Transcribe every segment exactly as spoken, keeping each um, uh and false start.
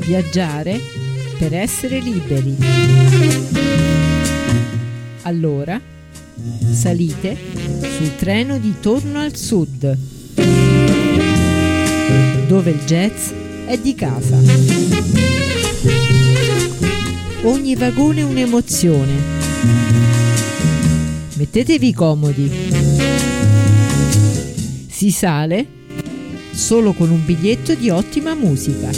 Viaggiare per essere liberi. Allora, salite sul treno di Torno al Sud, dove il jazz è di casa. Ogni vagone è un'emozione. Mettetevi comodi. Si sale solo con un biglietto di ottima musica.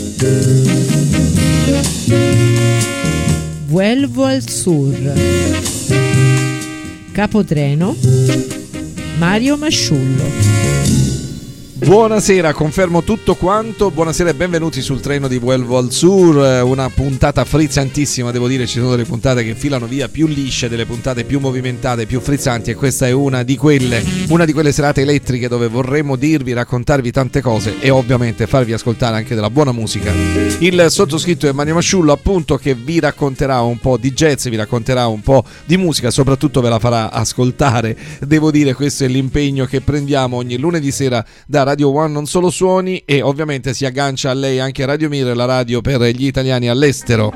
Vuelvo al Sur. Capotreno Mario Masciullo. Buonasera, confermo tutto quanto. Buonasera e benvenuti sul treno di Vuelvo al Sur. Una puntata frizzantissima, devo dire. Ci sono delle puntate che filano via più lisce, delle puntate più movimentate, più frizzanti, e questa è una di quelle. Una di quelle serate elettriche dove vorremmo dirvi, raccontarvi tante cose e ovviamente farvi ascoltare anche della buona musica. Il sottoscritto è Mario Masciullo, appunto, che vi racconterà un po' di jazz, vi racconterà un po' di musica, soprattutto ve la farà ascoltare. Devo dire, questo è l'impegno che prendiamo ogni lunedì sera da Radio One Non Solo Suoni, e ovviamente si aggancia a lei anche Radio Mire, la radio per gli italiani all'estero.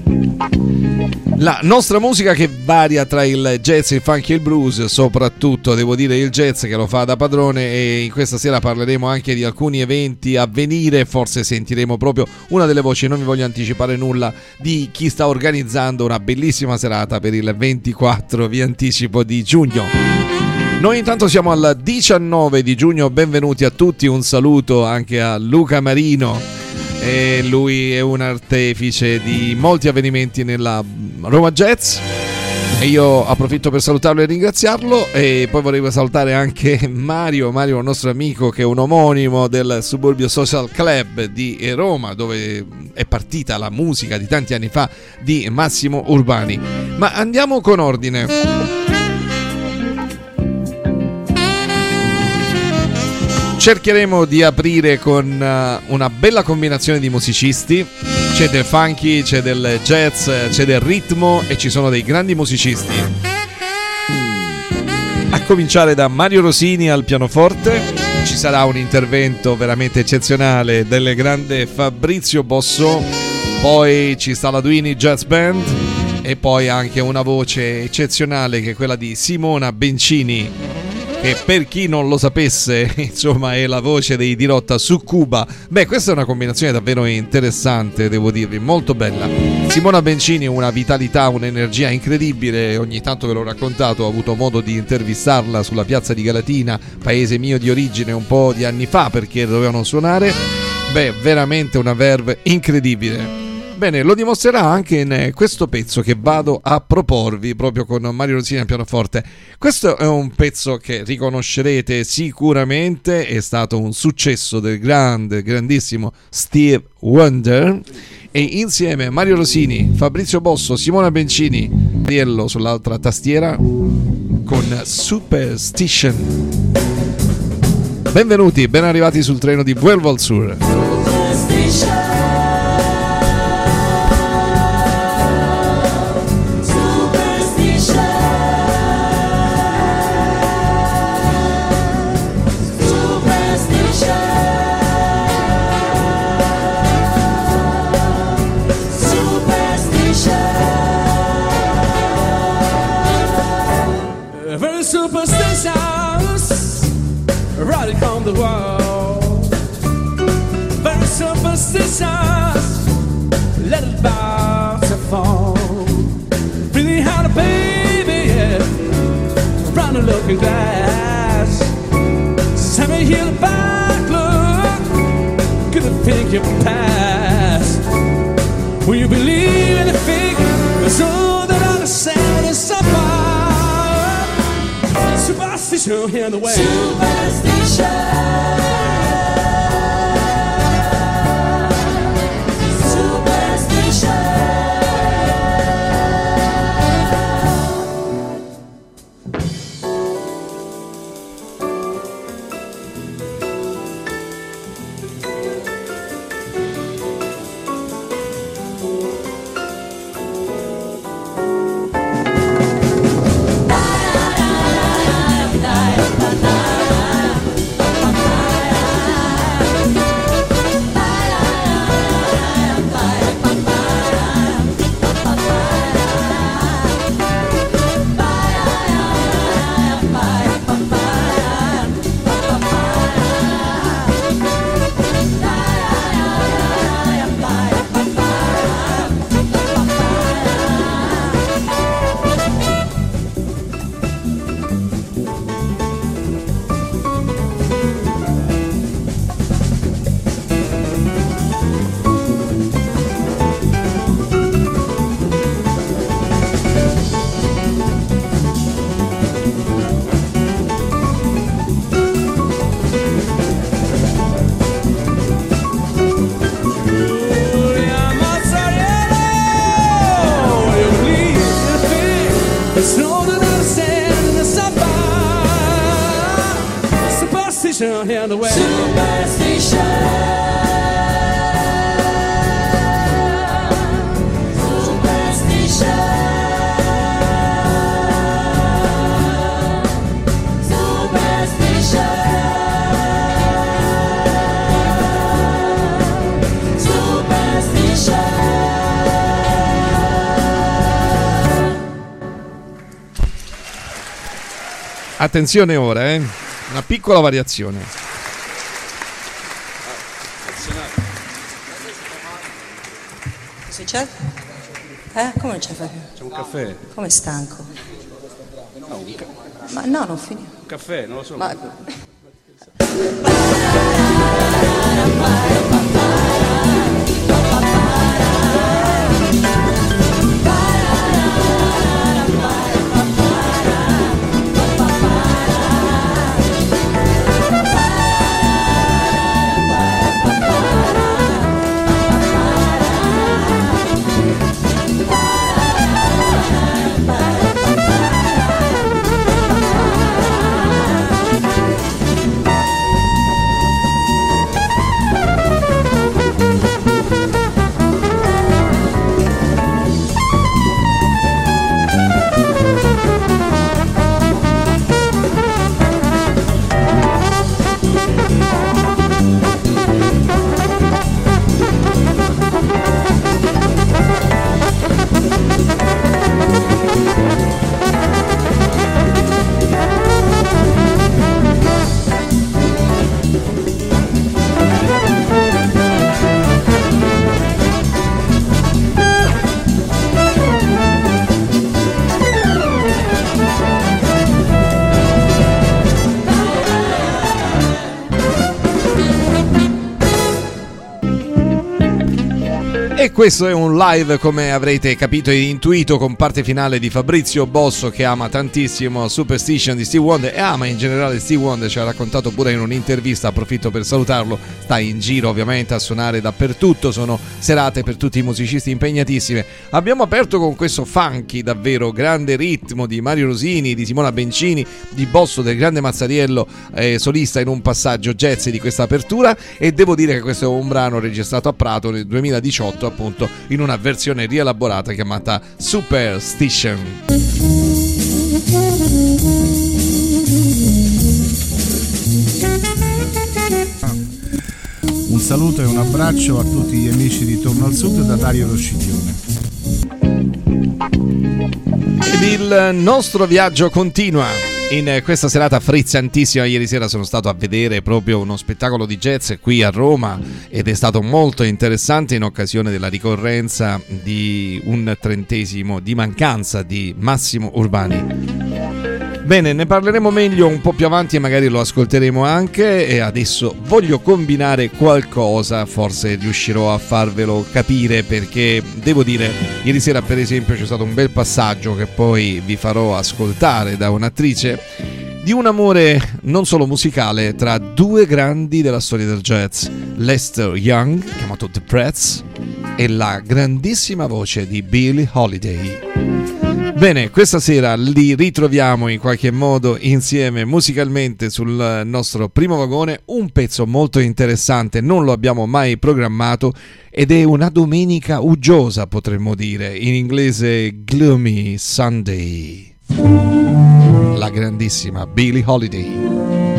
La nostra musica che varia tra il jazz, il funk e il blues, soprattutto devo dire il jazz che lo fa da padrone, e in questa sera parleremo anche di alcuni eventi a venire. Forse sentiremo proprio una delle voci, non vi voglio anticipare nulla, di chi sta organizzando una bellissima serata per il ventiquattro, vi anticipo, di giugno. Noi intanto siamo al diciannove di giugno, benvenuti a tutti, un saluto anche a Luca Marino, e lui è un artefice di molti avvenimenti nella Roma Jazz, e io approfitto per salutarlo e ringraziarlo. E poi vorrei salutare anche Mario, Mario, il nostro amico, che è un omonimo del Suburbio Social Club di Roma, dove è partita la musica di tanti anni fa di Massimo Urbani. Ma andiamo con ordine. Cercheremo di aprire con uh, una bella combinazione di musicisti. C'è del funky, c'è del jazz, c'è del ritmo e ci sono dei grandi musicisti. A cominciare da Mario Rosini al pianoforte. Ci sarà un intervento veramente eccezionale del grande Fabrizio Bosso. Poi ci sta la Duini Jazz Band e poi anche una voce eccezionale che è quella di Simona Bencini, che per chi non lo sapesse, insomma, è la voce dei Dirotta su Cuba. Beh, questa è una combinazione davvero interessante, devo dirvi, molto bella. Simona Bencini, una vitalità, un'energia incredibile, ogni tanto ve l'ho raccontato, ho avuto modo di intervistarla sulla piazza di Galatina, paese mio di origine, un po' di anni fa, perché dovevano suonare. Beh, veramente una verve incredibile. Bene, lo dimostrerà anche in questo pezzo che vado a proporvi proprio con Mario Rosini al pianoforte. Questo è un pezzo che riconoscerete sicuramente, è stato un successo del grande, grandissimo Steve Wonder, e insieme Mario Rosini, Fabrizio Bosso, Simona Bencini, Ariello sull'altra tastiera con Superstition. Benvenuti, ben arrivati sul treno di Vuelvo al Sur. Running from the world, very superstitious, let it bounce and fall. Really had a baby, yeah, round the looking glass. Send me here the back look, couldn't think your past. Will you believe in the fake? It's all that I understand is somebody. Superstition in the way. Superstition. Da da da da da da da. superstition here in the West. Superstition. Attenzione ora, eh? Una piccola variazione. Se c'è? Eh? Come non c'è più? C'è un caffè. Come stanco? No, un, ca- Ma no, non finì. un caffè, non lo so. Ma... E questo è un live, come avrete capito e intuito, con parte finale di Fabrizio Bosso, che ama tantissimo Superstition di Steve Wonder e ama in generale Steve Wonder. Ci ha raccontato pure in un'intervista, approfitto per salutarlo, sta in giro ovviamente a suonare dappertutto, sono serate per tutti i musicisti impegnatissime. Abbiamo aperto con questo funky, davvero grande ritmo di Mario Rosini, di Simona Bencini, di Bosso, del grande Mazzariello, eh, solista in un passaggio jazz di questa apertura, e devo dire che questo è un brano registrato a Prato nel duemiladiciotto, appunto in una versione rielaborata chiamata Superstition. Un saluto e un abbraccio a tutti gli amici di Torno al Sud da Dario Rosciglione. Ed il nostro viaggio continua. In questa serata frizzantissima, ieri sera sono stato a vedere proprio uno spettacolo di jazz qui a Roma ed è stato molto interessante in occasione della ricorrenza di un trentesimo di mancanza di Massimo Urbani. Bene, ne parleremo meglio un po' più avanti e magari lo ascolteremo anche, e adesso voglio combinare qualcosa, forse riuscirò a farvelo capire, perché devo dire, ieri sera per esempio c'è stato un bel passaggio che poi vi farò ascoltare da un'attrice, di un amore non solo musicale tra due grandi della storia del jazz, Lester Young, chiamato The Pretz, e la grandissima voce di Billie Holiday. Bene, questa sera li ritroviamo in qualche modo insieme musicalmente sul nostro primo vagone, un pezzo molto interessante, non lo abbiamo mai programmato ed è una domenica uggiosa, potremmo dire, in inglese Gloomy Sunday. La grandissima Billie Holiday.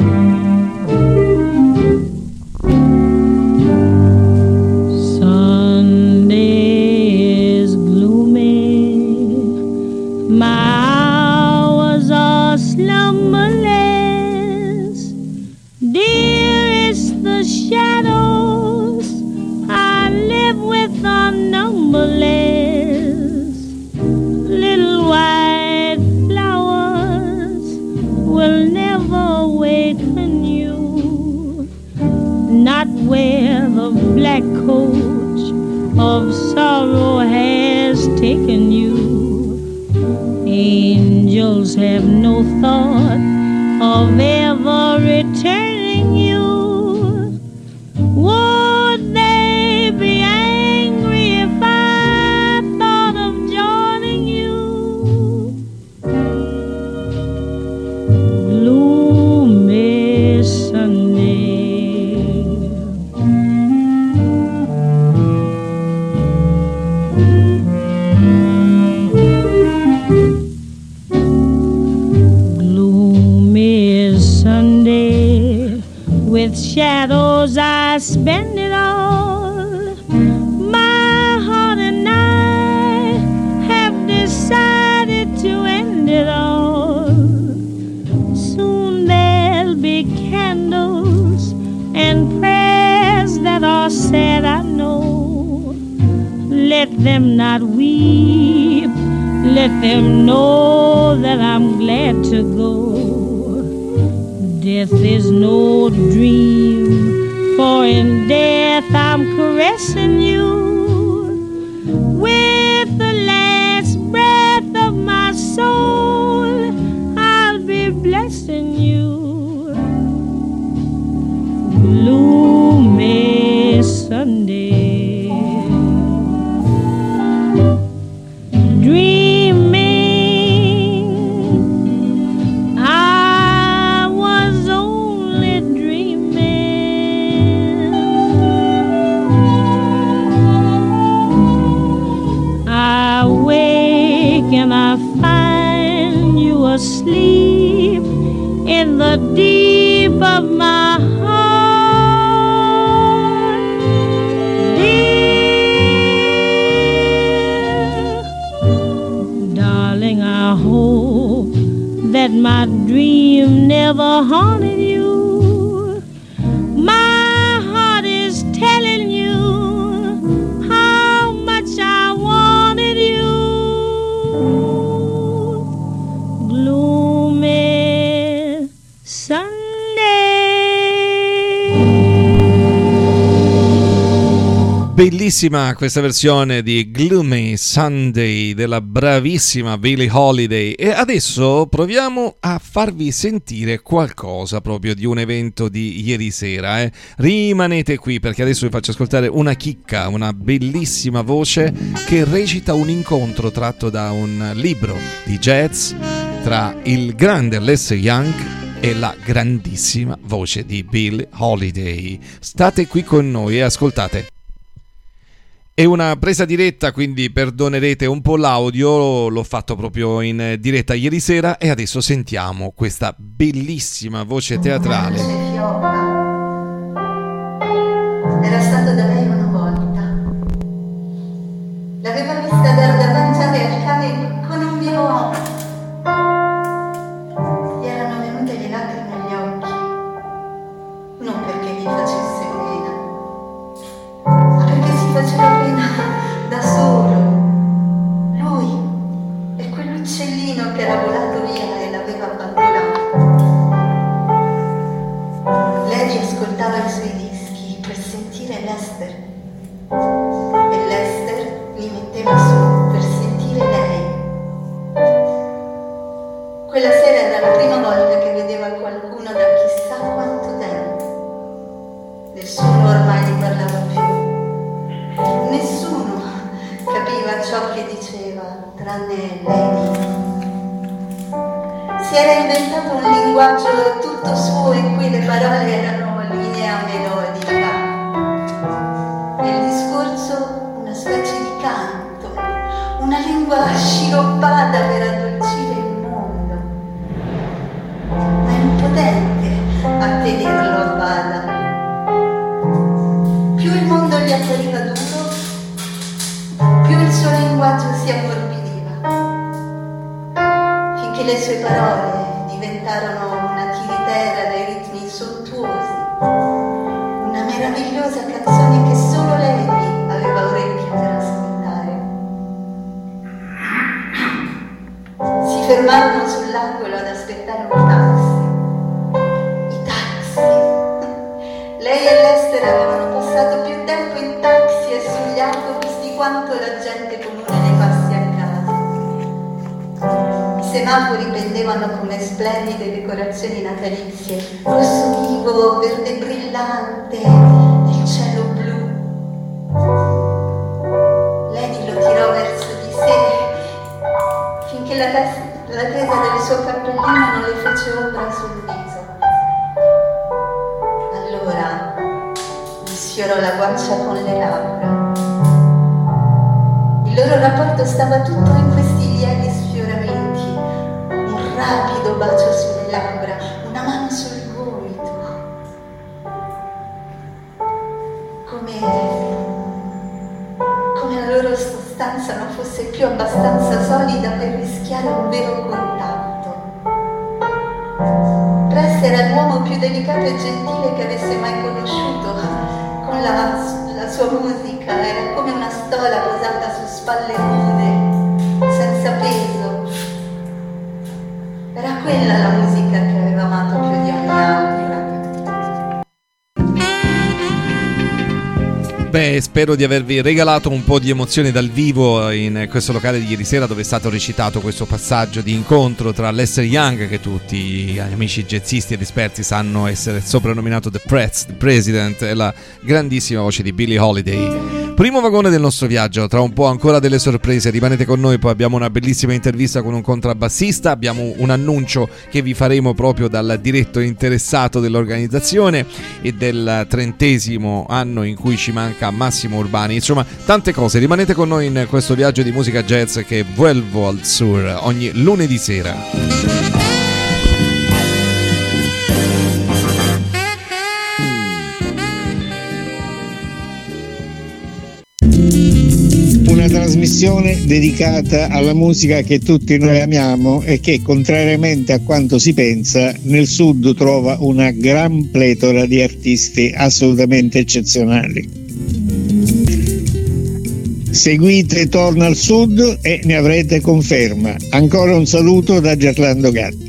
Where the black coach of sorrow has taken you, angels have no thought of ever returning you. Would they be angry if I thought of joining you? Gloomy Sunday, with shadows I spend it all. My heart and I have decided to end it all. Soon there'll be candles and prayers that are said, I know. Let them not weep, let them know that I'm glad to go. Death is no dream, for in death I'm caressing you. With the last breath of my soul, I'll be blessing you. Gloomy Sunday, dreaming I was only dreaming. I wake and I find you asleep in the deep of my heart, dear darling. I hope that my dream never haunted you. My heart is telling you how much I wanted you. Gloomy Sunday. Bellissima questa versione di Gloomy Sunday della bravissima Billie Holiday. E adesso proviamo a farvi sentire qualcosa proprio di un evento di ieri sera, eh. Rimanete qui perché adesso vi faccio ascoltare una chicca, una bellissima voce che recita un incontro tratto da un libro di jazz tra il grande Les Young e la grandissima voce di Billie Holiday. State qui con noi e ascoltate. È una presa diretta, quindi perdonerete un po' l'audio, l'ho fatto proprio in diretta ieri sera e adesso sentiamo questa bellissima voce teatrale. Era stato da lei una volta. L'aveva vista dar da mangiare al cane con un vino. Gli erano venute le lacrime agli occhi, non perché gli facesse pena, ma perché si faceva pena da solo. Lui e quell'uccellino che era volato via e l'aveva abbandonato. Lei ascoltava i suoi dischi per sentire Lester e Lester li metteva su per sentire lei. Quella sera era la prima volta che vedeva qualcuno da chissà quanto tempo. Nessuno ormai gli parlava più. Nessuno capiva ciò che diceva, tranne lei. Si era inventato un linguaggio tutto suo in cui le parole erano linea melodica. Nel discorso una specie di canto, una lingua sciroppata per addolcire il mondo, ma impotente a tenerlo a bada. Più il mondo gli appariva duro, più il suo linguaggio si ammorbideva, finché le sue parole diventarono una tiritera dai ritmi sontuosi, una meravigliosa canzone che solo lei aveva orecchie per ascoltare. Si fermarono sull'angolo ad aspettare un taxi. I taxi. Lei e Lester avevano passato più tempo in taxi e sugli autobus di quanto la gente comune ne passi a casa. I semafori pendevano come splendide decorazioni natalizie, rosso vivo, verde brillante, nel cielo blu. Lady lo tirò verso di sé finché la, tes- la tesa del suo cappellino non le fece ombra sul viso. Allora gli sfiorò la guancia con le labbra. Il loro rapporto stava tutto in questi lievi sfioramenti, un rapido bacio sulle labbra, una mano sul gomito. come la loro sostanza non fosse più abbastanza solida per rischiare un vero contatto. Prest era l'uomo più delicato e gentile che avesse mai conosciuto. Con la, la sua musica era come una stola posata su spalle nude, senza peso. Era quella la musica che aveva amato più di ogni altra. Beh, spero di avervi regalato un po' di emozioni dal vivo in questo locale di ieri sera, dove è stato recitato questo passaggio di incontro tra Lester Young, che tutti gli amici jazzisti ed esperti sanno essere soprannominato The Prez, The President, e la grandissima voce di Billie Holiday. Primo vagone del nostro viaggio, tra un po' ancora delle sorprese, rimanete con noi, poi abbiamo una bellissima intervista con un contrabbassista, abbiamo un annuncio che vi faremo proprio dal diretto interessato dell'organizzazione e del trentesimo anno in cui ci manca Massimo Urbani, insomma tante cose. Rimanete con noi in questo viaggio di musica jazz che Vuelvo al Sur ogni lunedì sera. Una trasmissione dedicata alla musica che tutti noi amiamo e che, contrariamente a quanto si pensa, nel sud trova una gran pletora di artisti assolutamente eccezionali. Seguite Torna al Sud e ne avrete conferma. Ancora un saluto da Gerlando Gatto.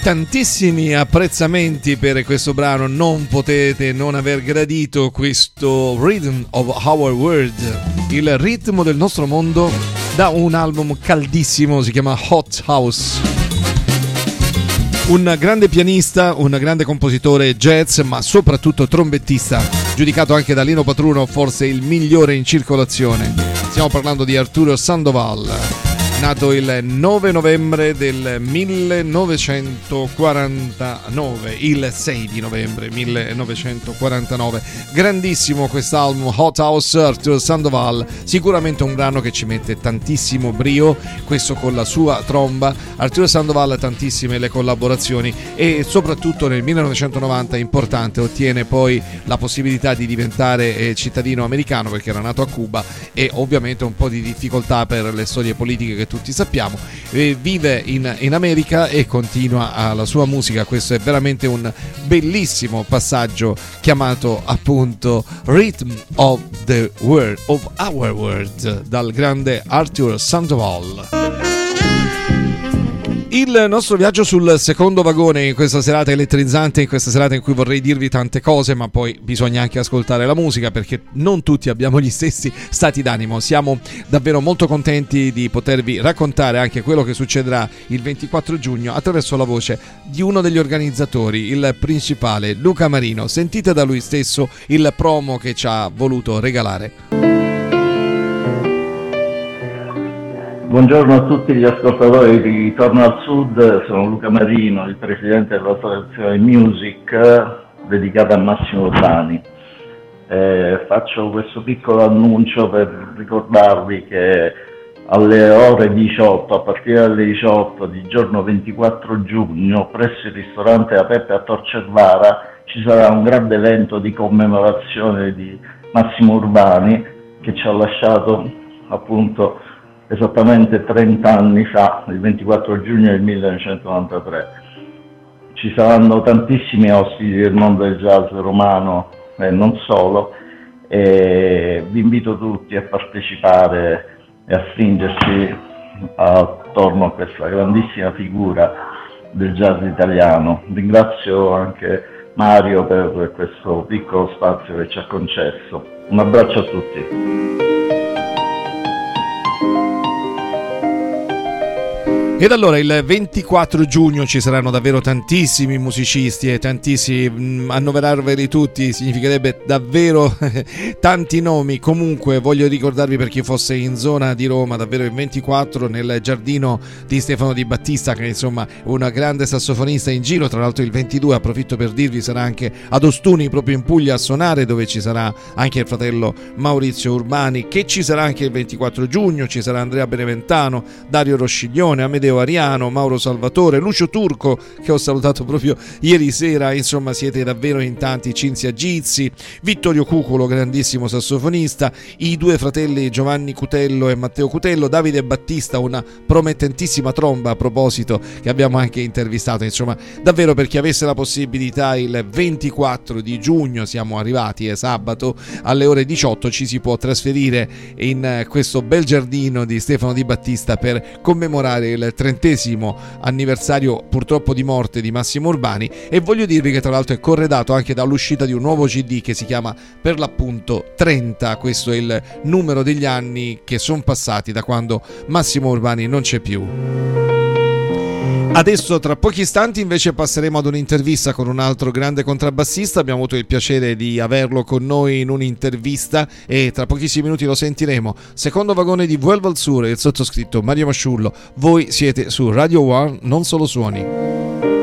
tantissimi apprezzamenti per questo brano, non potete non aver gradito questo Rhythm of Our World, il ritmo del nostro mondo, da un album caldissimo, si chiama Hot House. Un grande pianista, un grande compositore jazz, ma soprattutto trombettista, giudicato anche da Lino Patruno forse il migliore in circolazione. Stiamo parlando di Arturo Sandoval, nato il nove novembre del millenovecentoquarantanove, il sei di novembre millenovecentoquarantanove. Grandissimo quest'album Hot House, Arturo Sandoval, sicuramente un brano che ci mette tantissimo brio, questo con la sua tromba. Arturo Sandoval, tantissime le collaborazioni, e soprattutto nel millenovecentonovanta, importante, ottiene poi la possibilità di diventare eh, cittadino americano, perché era nato a Cuba, e ovviamente un po' di difficoltà per le storie politiche che tutti sappiamo. Eh, vive in, in America e continua a, la sua musica. Questo è veramente un bellissimo passaggio chiamato appunto Rhythm of the World, of Our World, dal grande Arturo Sandoval. Il nostro viaggio sul secondo vagone in questa serata elettrizzante, in questa serata in cui vorrei dirvi tante cose, ma poi bisogna anche ascoltare la musica, perché non tutti abbiamo gli stessi stati d'animo. Siamo davvero molto contenti di potervi raccontare anche quello che succederà il ventiquattro giugno attraverso la voce di uno degli organizzatori, il principale, Luca Marino. Sentite da lui stesso il promo che ci ha voluto regalare. Buongiorno a tutti gli ascoltatori di Ritorno al Sud, sono Luca Marino, il presidente dell'associazione Music dedicata a Massimo Urbani. Eh, faccio questo piccolo annuncio per ricordarvi che alle ore diciotto, a partire dalle diciotto di giorno ventiquattro giugno, presso il ristorante A Peppe a Tor Cervara ci sarà un grande evento di commemorazione di Massimo Urbani, che ci ha lasciato appunto esattamente trenta anni fa, il ventiquattro giugno del millenovecentonovantatré. Ci saranno tantissimi ospiti del mondo del jazz romano e non solo, e vi invito tutti a partecipare e a stringerci attorno a questa grandissima figura del jazz italiano. Ringrazio anche Mario per questo piccolo spazio che ci ha concesso. Un abbraccio a tutti. Ed allora il ventiquattro giugno ci saranno davvero tantissimi musicisti e tantissimi, annoverarveli tutti significherebbe davvero tanti nomi. Comunque voglio ricordarvi, per chi fosse in zona di Roma, davvero il ventiquattro nel giardino di Stefano Di Battista, che insomma è un grande sassofonista in giro. Tra l'altro il ventidue, approfitto per dirvi, sarà anche ad Ostuni, proprio in Puglia, a suonare, dove ci sarà anche il fratello Maurizio Urbani. Che ci sarà anche il ventiquattro giugno, ci sarà Andrea Beneventano, Dario Rosciglione, Amedeo Ariano, Mauro Salvatore, Lucio Turco, che ho salutato proprio ieri sera. Insomma, siete davvero in tanti. Cinzia Gizzi, Vittorio Cuculo, grandissimo sassofonista, i due fratelli Giovanni Cutello e Matteo Cutello, Davide Battista, una promettentissima tromba, a proposito, che abbiamo anche intervistato. Insomma, davvero, per chi avesse la possibilità, il ventiquattro di giugno, siamo arrivati, è sabato, alle ore diciotto ci si può trasferire in questo bel giardino di Stefano Di Battista per commemorare il trentesimo anniversario, purtroppo, di morte di Massimo Urbani. E voglio dirvi che tra l'altro è corredato anche dall'uscita di un nuovo C D che si chiama per l'appunto trenta. Questo è il numero degli anni che sono passati da quando Massimo Urbani non c'è più. Adesso, tra pochi istanti, invece passeremo ad un'intervista con un altro grande contrabbassista. Abbiamo avuto il piacere di averlo con noi in un'intervista e tra pochissimi minuti lo sentiremo. Secondo vagone di Vuelvo al Sur, il sottoscritto Mario Masciullo. Voi siete su Radio One, non solo suoni.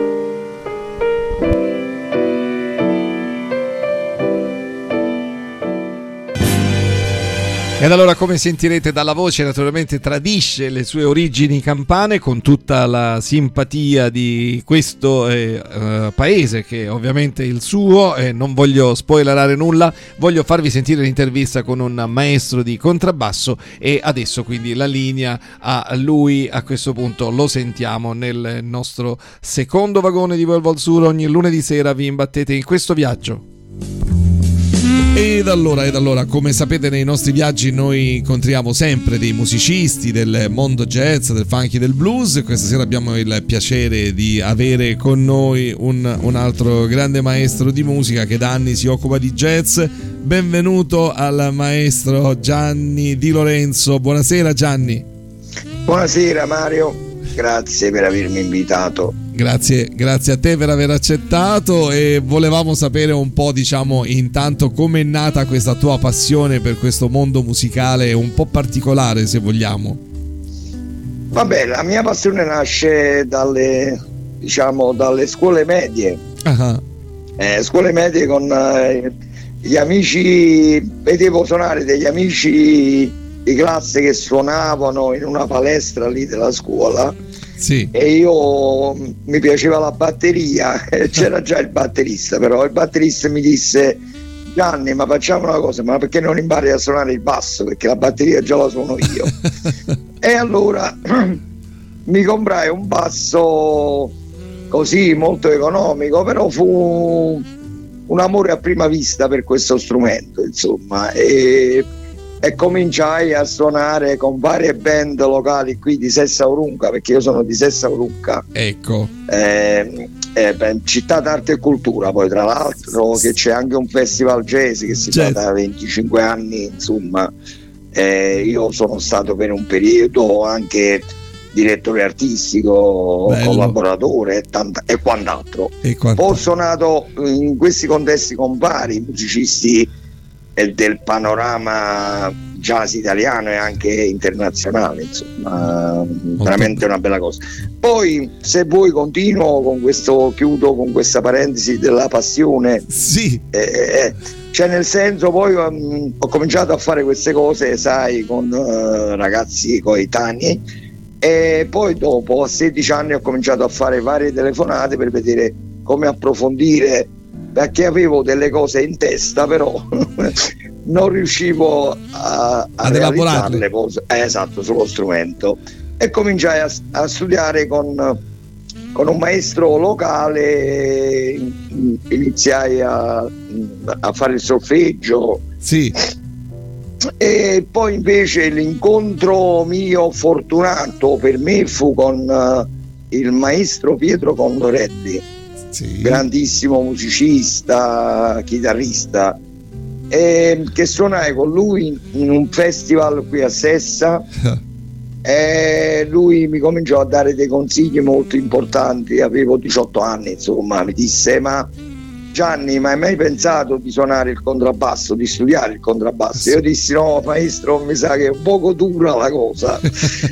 Ed allora, come sentirete dalla voce, naturalmente tradisce le sue origini campane, con tutta la simpatia di questo eh, eh, paese, che ovviamente è il suo, e non voglio spoilerare nulla. Voglio farvi sentire l'intervista con un maestro di contrabbasso, e adesso quindi la linea a lui. A questo punto lo sentiamo nel nostro secondo vagone di Vuelvo al Sur. Ogni lunedì sera vi imbattete in questo viaggio. Ed allora, ed allora, come sapete, nei nostri viaggi noi incontriamo sempre dei musicisti del mondo jazz, del funky, del blues. Questa sera abbiamo il piacere di avere con noi un, un altro grande maestro di musica che da anni si occupa di jazz. Benvenuto al maestro Gianni Di Lorenzo. Buonasera Gianni. Buonasera Mario, grazie per avermi invitato. Grazie, grazie a te per aver accettato, e volevamo sapere un po', diciamo, intanto come è nata questa tua passione per questo mondo musicale un po' particolare, se vogliamo. Vabbè, la mia passione nasce dalle, diciamo, dalle scuole medie. Uh-huh. Eh, scuole medie con eh, gli amici, vedevo suonare degli amici di classe che suonavano in una palestra lì della scuola. Sì. E io mi piaceva la batteria, c'era già il batterista, però il batterista mi disse: Gianni, ma facciamo una cosa, ma perché non impari a suonare il basso, perché la batteria già la suono io. E allora mi comprai un basso così molto economico, però fu un amore a prima vista per questo strumento, insomma, e e cominciai a suonare con varie band locali qui di Sessa Aurunca, perché io sono di Sessa Aurunca, ecco, eh, eh, città d'arte e cultura, poi tra l'altro che c'è anche un festival jazz che si fa da venticinque anni, insomma. Eh, io sono stato per un periodo anche direttore artistico, bello, collaboratore e, tanta, e quant'altro. E ho suonato in questi contesti con vari musicisti del panorama jazz italiano e anche internazionale, insomma, molto veramente una bella cosa. Poi, se vuoi, continuo con questo, chiudo con questa parentesi della passione. Sì. Eh, cioè, nel senso, poi um, ho cominciato a fare queste cose, sai, con uh, ragazzi coetanei, e poi dopo, a sedici anni, ho cominciato a fare varie telefonate per vedere come approfondire, perché avevo delle cose in testa, però non riuscivo a, a realizzarle, eh, esatto, sullo strumento, e cominciai a, a studiare con, con un maestro locale, iniziai a, a fare il solfeggio. Sì. E poi invece l'incontro mio fortunato per me fu con uh, il maestro Pietro Condorelli. Sì. Grandissimo musicista, chitarrista, e che suonai con lui in un festival qui a Sessa. E lui mi cominciò a dare dei consigli molto importanti. Avevo diciotto anni, insomma, mi disse: ma Gianni, ma hai mai pensato di suonare il contrabbasso, di studiare il contrabbasso? Sì. Io dissi: no maestro, mi sa che è un poco dura la cosa.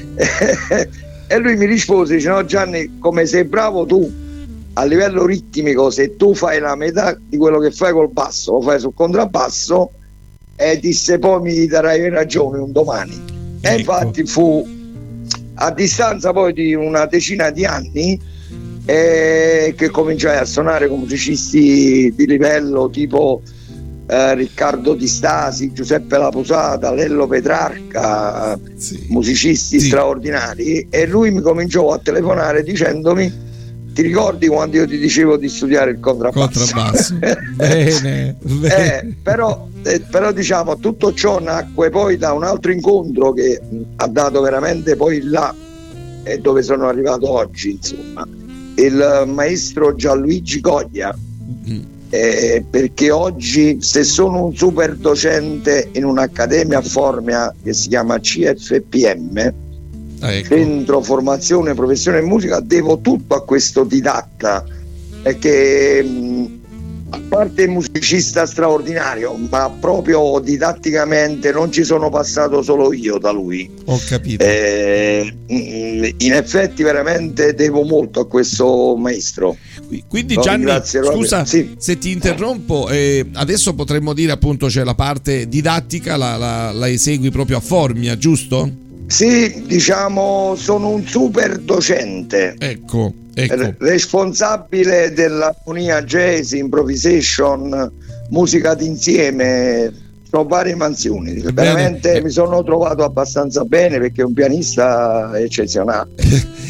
E lui mi rispose, dice: no Gianni, come sei bravo tu a livello ritmico, se tu fai la metà di quello che fai col basso lo fai sul contrabbasso, e disse poi mi darai ragione un domani. Ecco. E infatti fu a distanza poi di una decina di anni eh, che cominciai a suonare con musicisti di livello tipo eh, Riccardo Di Stasi, Giuseppe La Posata, Lello Petrarca, sì, musicisti sì. straordinari, e lui mi cominciò a telefonare dicendomi: ti ricordi quando io ti dicevo di studiare il contrabbasso? Contrabbasso. Bene, bene. Eh, però, eh, però diciamo, tutto ciò nacque poi da un altro incontro che mh, ha dato veramente poi là eh, dove sono arrivato oggi, insomma, il uh, maestro Gianluigi Coglia. Mm. Eh, perché oggi, se sono un super docente in un'accademia a Formia che si chiama C F P M, Ah, ecco. Centro Formazione Professione e Musica, devo tutto a questo didatta, perché mh, a parte musicista straordinario, ma proprio didatticamente non ci sono passato solo io da lui. Ho capito. Eh, in effetti veramente devo molto a questo maestro. Quindi Gianni, scusa sì. se ti interrompo, eh, adesso potremmo dire appunto c'è la parte didattica, la, la, la esegui proprio a Formia, giusto? Sì, diciamo, sono un super docente. Ecco, ecco. Responsabile dell'armonia jazz, improvisation, musica d'insieme, sono varie mansioni. Bene. Veramente mi sono trovato abbastanza bene perché è un pianista eccezionale.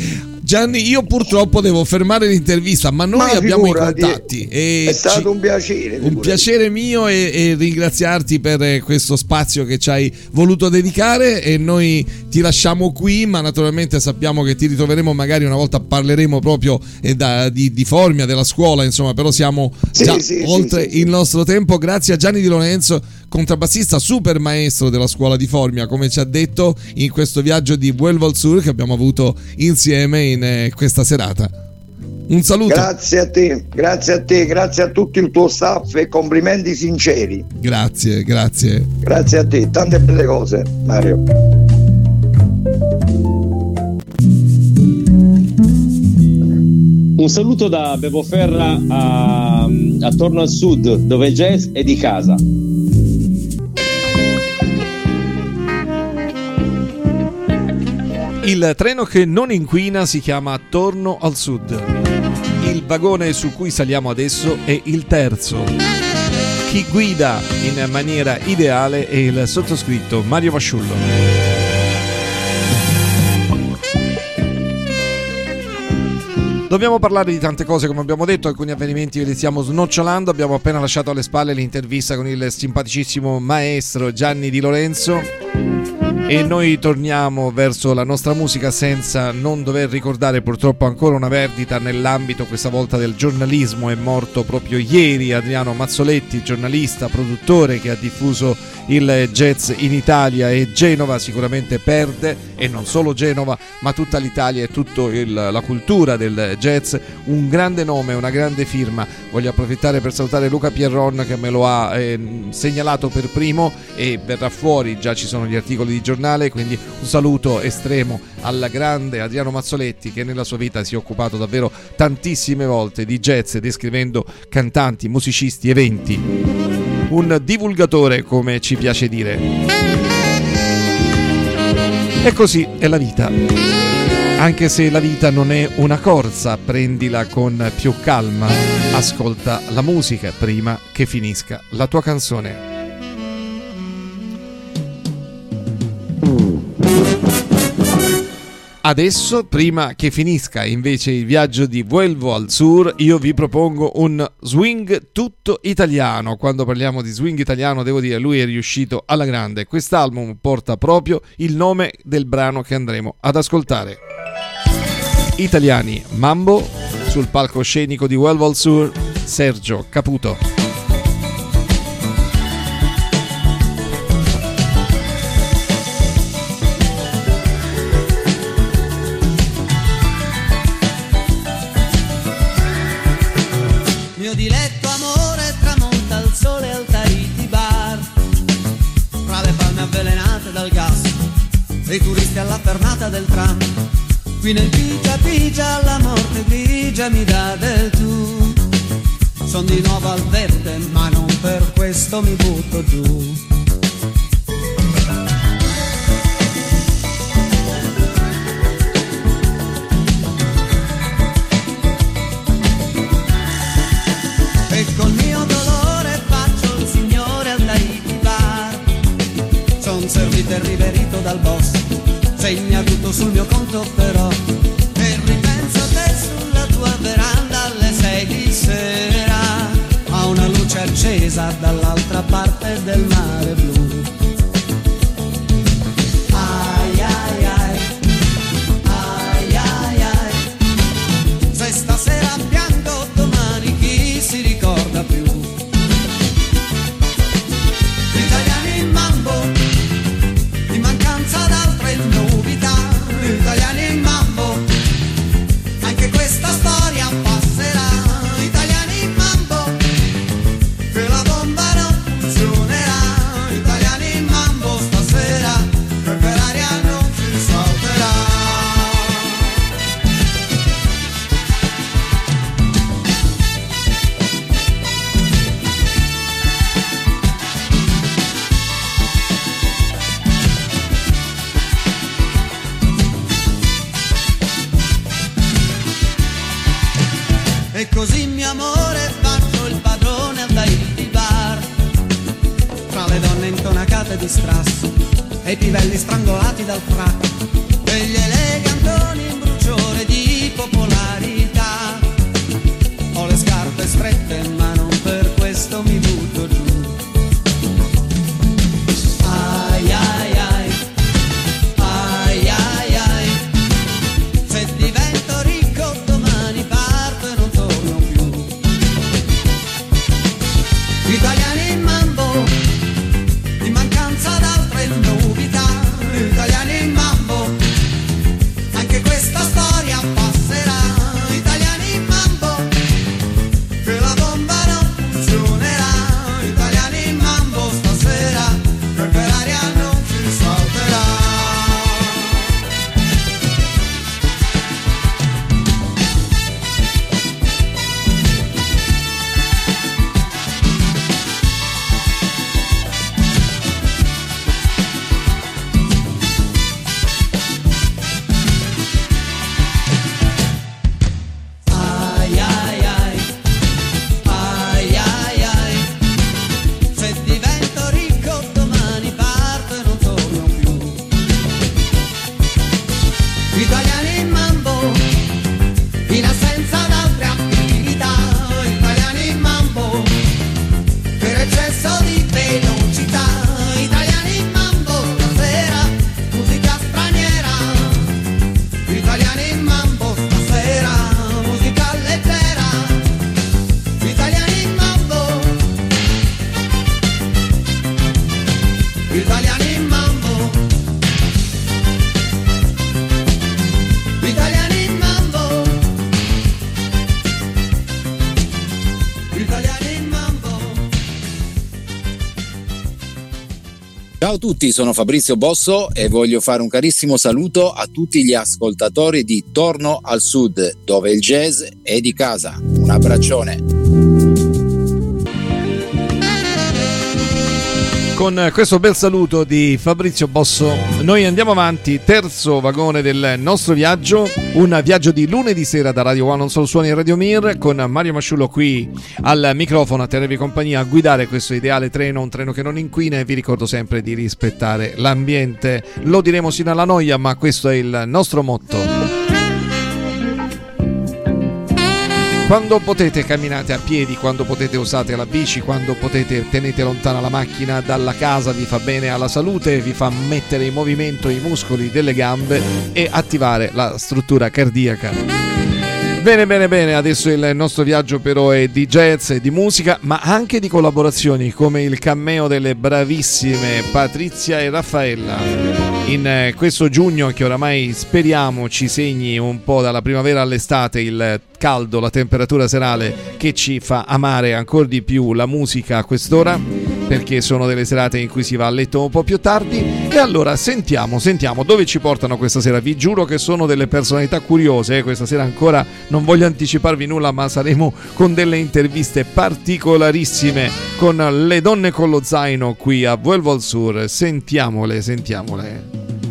Gianni, io purtroppo devo fermare l'intervista, ma noi ma abbiamo figurati, i contatti. E è stato ci... un piacere. Un figurati. piacere mio e, e ringraziarti per questo spazio che ci hai voluto dedicare, e noi ti lasciamo qui, ma naturalmente sappiamo che ti ritroveremo, magari una volta parleremo proprio eh, da, di, di Formia, della scuola, insomma, però siamo sì, già sì, oltre sì, sì, il nostro tempo. Grazie a Gianni Di Lorenzo, contrabbassista super maestro della scuola di Formia, come ci ha detto in questo viaggio di Vuelvo al Sur che abbiamo avuto insieme in eh, questa serata. Un saluto. Grazie a te, grazie a te, grazie a tutto il tuo staff e complimenti sinceri. Grazie, grazie. Grazie a te, tante belle cose, Mario. Un saluto da Bevo Ferra a, a Torno al Sud, dove il jazz è di casa. Il treno che non inquina si chiama Torno al Sud. Il vagone su cui saliamo adesso è il terzo. Chi guida in maniera ideale è il sottoscritto Mario Vasciullo. Dobbiamo parlare di tante cose, come abbiamo detto, alcuni avvenimenti li stiamo snocciolando. Abbiamo appena lasciato alle spalle l'intervista con il simpaticissimo maestro Gianni Di Lorenzo e noi torniamo verso la nostra musica senza non dover ricordare purtroppo ancora una perdita nell'ambito questa volta del giornalismo. È morto proprio ieri Adriano Mazzoletti, giornalista, produttore che ha diffuso il jazz in Italia, e Genova sicuramente perde, e non solo Genova ma tutta l'Italia e tutta la cultura del jazz. Un grande nome, una grande firma. Voglio approfittare per salutare Luca Pierron che me lo ha eh, segnalato per primo, e verrà fuori, già ci sono gli articoli di giornale, quindi un saluto estremo al grande Adriano Mazzoletti, che nella sua vita si è occupato davvero tantissime volte di jazz, descrivendo cantanti, musicisti, eventi. Un divulgatore, come ci piace dire. E così è la vita. Anche se la vita non è una corsa, prendila con più calma. Ascolta la musica prima che finisca la tua canzone. Adesso, prima che finisca invece il viaggio di Vuelvo al Sur, io vi propongo un swing tutto italiano. Quando parliamo di swing italiano, devo dire, lui è riuscito alla grande. Quest'album porta proprio il nome del brano che andremo ad ascoltare. Italiani Mambo, sul palcoscenico di Vuelvo al Sur, Sergio Caputo. Mio diletto amore tramonta il sole al Tahiti Bar, fra le palme avvelenate dal gas e i turisti alla fermata del tram. Qui nel pigia pigia la morte grigia mi dà del tu. Son di nuovo al verde ma non per questo mi butto giù. E col mio dolore faccio il signore al Tahiti Bar. Son servito e riverito dal boss, segna tutto sul mio conto però. E ripenso a te sulla tua veranda alle sei di sera, a una luce accesa dall'altra parte del mare blu. Ai ai ai, ai ai ai, se stasera piango domani chi si ricorda più? Italiani in mambo, in mancanza d'altre novità. Italiani in mambo, anche questa storia passerà. Italiani in mambo, che la bomba non funzionerà. Italiani in mambo stasera, che per aria non si salterà. E così mio amore faccio il padrone al Tahiti Bar, tra le donne intonacate di strass e i pivelli strangolati dal frac e gli elegantoni in bruciore maggiore di popolarità. Ho le scarpe strette ma non per questo mi butto giù. Ai ai ai, ai ai ai, se divento ricco domani parto e non torno più. Italiani in mambo, in mancanza d'altre novità. Italiani in mambo, anche questa storia passerà. Italiani in mambo, che la bomba non funzionerà. Italiani in mambo stasera, perché l'aria non ci salterà. Ai ai ai, ai ai ai, se divento ricco domani parto e non torno più. Italiani in mambo, in assenza d'altre attività. Italiani in mambo, per eccesso di velocità. Italiani in mambo, stasera musica straniera. Italiani in mambo, stasera musica leggera. Italiani in mambo, italiani in mambo, italiani in mambo, italiani in mambo. Ciao a tutti, sono Fabrizio Bosso e voglio fare un carissimo saluto a tutti gli ascoltatori di Torno al Sud, dove il jazz è di casa. Un abbraccione. Con questo bel saluto di Fabrizio Bosso noi andiamo avanti, terzo vagone del nostro viaggio, un viaggio di lunedì sera da Radio One, non solo suoni e Radio Mir, con Mario Masciullo qui al microfono a tenervi compagnia, a guidare questo ideale treno, un treno che non inquina, e vi ricordo sempre di rispettare l'ambiente. Lo diremo sino alla noia, ma questo è il nostro motto. Quando potete camminate a piedi, quando potete usate la bici, quando potete tenete lontana la macchina dalla casa, vi fa bene alla salute, vi fa mettere in movimento i muscoli delle gambe e attivare la struttura cardiaca. Bene, bene, bene, adesso il nostro viaggio però è di jazz e di musica, ma anche di collaborazioni, come il cameo delle bravissime Patrizia e Raffaella in questo giugno che oramai speriamo ci segni un po' dalla primavera all'estate, il caldo, la temperatura serale che ci fa amare ancora di più la musica a quest'ora, perché sono delle serate in cui si va a letto un po' più tardi. E allora sentiamo, sentiamo dove ci portano questa sera. Vi giuro che sono delle personalità curiose, eh? Questa sera ancora non voglio anticiparvi nulla, ma saremo con delle interviste particolarissime con le donne con lo zaino qui a Vuelvo al Sur. Sentiamole, sentiamole.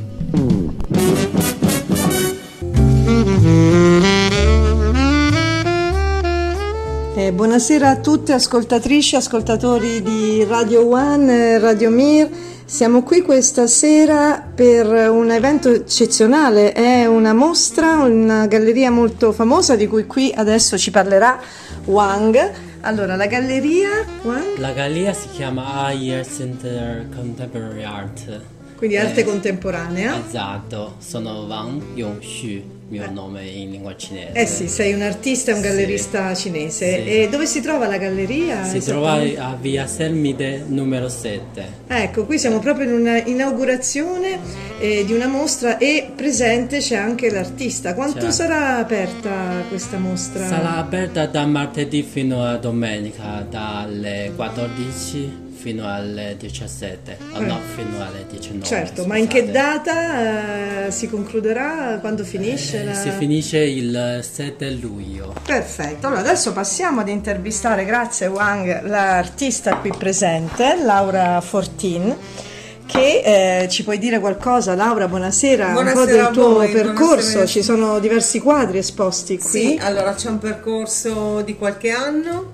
Eh, buonasera a tutte ascoltatrici, ascoltatori di Radio One, Radio Mir. Siamo qui questa sera per un evento eccezionale, è una mostra, una galleria molto famosa di cui qui adesso ci parlerà Wang. Allora, la galleria Wang? La galleria si chiama Ayer Center Contemporary Art. Quindi arte eh, contemporanea. Esatto, sono Wang Yongxu, mio nome in lingua cinese. Eh sì, sei un artista e un gallerista sì. cinese. Sì. E dove si trova la galleria? Si trova a via Selmide numero sette. Ecco, qui siamo proprio in una inaugurazione eh, di una mostra e presente c'è anche l'artista. Quanto c'è. Sarà aperta questa mostra? Sarà aperta da martedì fino a domenica, dalle quattordici fino alle diciassette, eh. no, fino alle diciannove. Certo, scusate. Ma in che data eh, si concluderà? Quando finisce? Eh, la... Si finisce il sette luglio. Perfetto, allora adesso passiamo ad intervistare, grazie Wang, l'artista qui presente, Laura Fortin, che eh, ci puoi dire qualcosa. Laura, buonasera, buonasera un po' del tuo voi, percorso, ci sono diversi quadri esposti qui. Sì, allora c'è un percorso di qualche anno.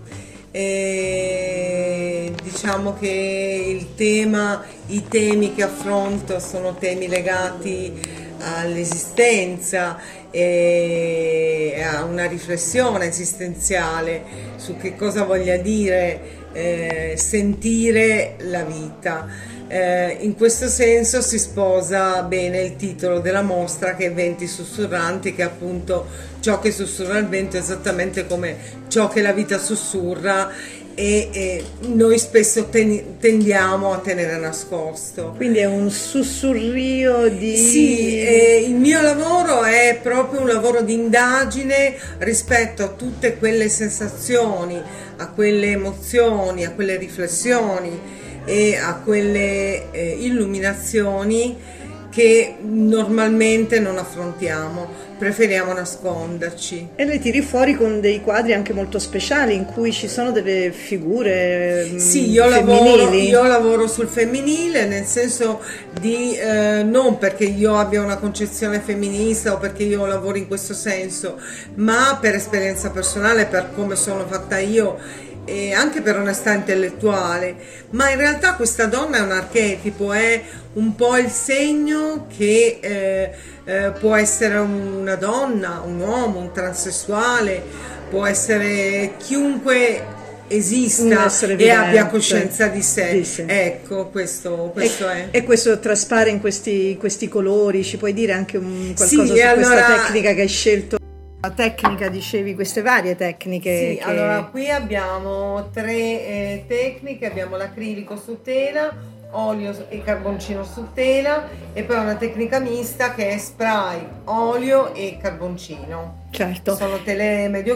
E diciamo che il tema, i temi che affronto sono temi legati all'esistenza e a una riflessione esistenziale su che cosa voglia dire eh, sentire la vita. Eh, in questo senso si sposa bene il titolo della mostra, che è Venti sussurranti, che è appunto ciò che sussurra il vento, esattamente come ciò che la vita sussurra e, e noi spesso ten- tendiamo a tenere nascosto. Quindi è un sussurrio di... Sì, eh, il mio lavoro è proprio un lavoro di indagine rispetto a tutte quelle sensazioni, a quelle emozioni, a quelle riflessioni e a quelle eh, illuminazioni che normalmente non affrontiamo, preferiamo nasconderci. E le tiri fuori con dei quadri anche molto speciali in cui ci sono delle figure sì, io femminili. Lavoro, io lavoro sul femminile, nel senso di eh, non perché io abbia una concezione femminista o perché io lavoro in questo senso, ma per esperienza personale, per come sono fatta io e anche per onestà intellettuale. Ma in realtà questa donna è un archetipo, è un po' il segno che eh, eh, può essere una donna, un uomo, un transessuale, può essere chiunque esista e vivente, abbia coscienza di sé, di sé. Ecco, questo, questo e, è e questo traspare in questi, questi colori. Ci puoi dire anche un, qualcosa sì, su allora, questa tecnica che hai scelto? La tecnica, dicevi, queste varie tecniche. Sì, che... allora qui abbiamo tre eh, tecniche, abbiamo l'acrilico su tela, olio e carboncino su tela e poi una tecnica mista che è spray, olio e carboncino. Certo. Sono tele medio